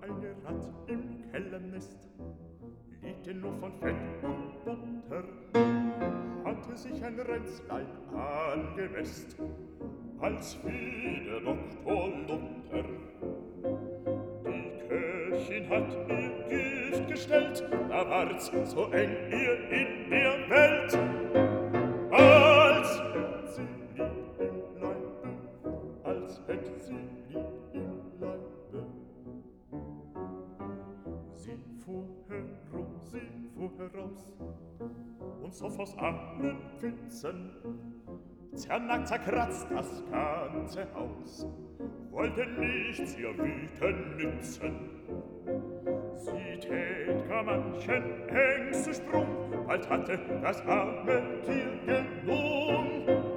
eine Rat im Kellernest, lebte nur von Fett und Butter, hatte sich ein Ränzlein angemäßt, als wie der Doktor Luther. Die Köchin hat ihr Gift gestellt, da ward's so eng ihr in der Welt, als hätt sie lieb im Leibe, als hätt sie lieb im Leibe. Sie fuhr herum, sie fuhr heraus, und soff aus allen Pfützen, zernackt, zerkratzt das ganze Haus, wollte nichts ihr Wüten nützen. Sie tät gar manchen Hengstesprung, bald hatte das arme Tier gelungen,